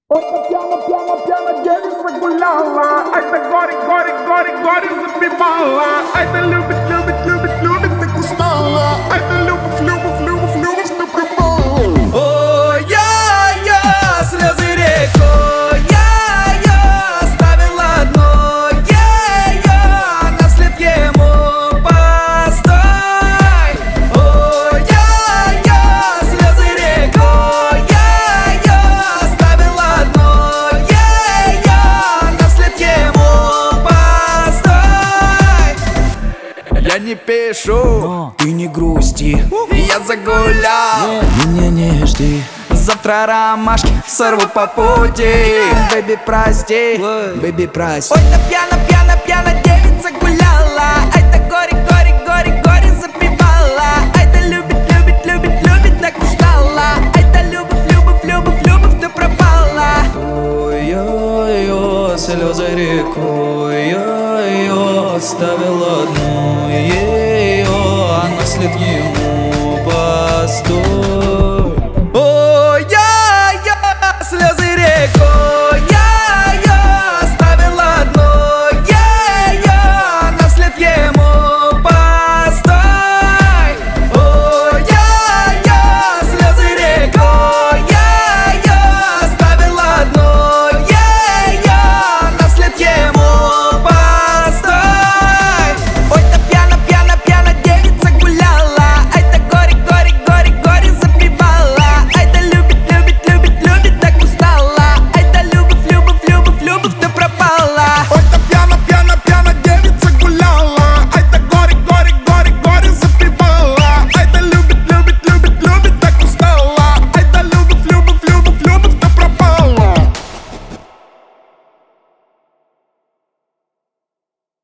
Ой, та п'яна, п'яна, п'яна девица гуляла. Ай, та горе, горе, горе, горе запивала. Ай, та любит, любит, любит, любит, так устала. Ай, та любит, любит, любит, любит, что пропала. Ой, я слезы рекой, я оставила одной, я на след ему постой. Ой, я слезы рекой, я оставила одной, я на след ему постой. Я не пишу, ты не грусти, я загулял, меня не жди. Завтра ромашки сорву по пути. Бэби, прости, бэби, прости. Ой, та пьяна, пьяна, пьяна девица гуляла. Ай, та горе, горе, горе, горе запивала. Ай, та любит, любит, любит, любит, так устала. Ай, та любовь, любовь, любовь, любовь, ты пропала. Ой, слезы рекой.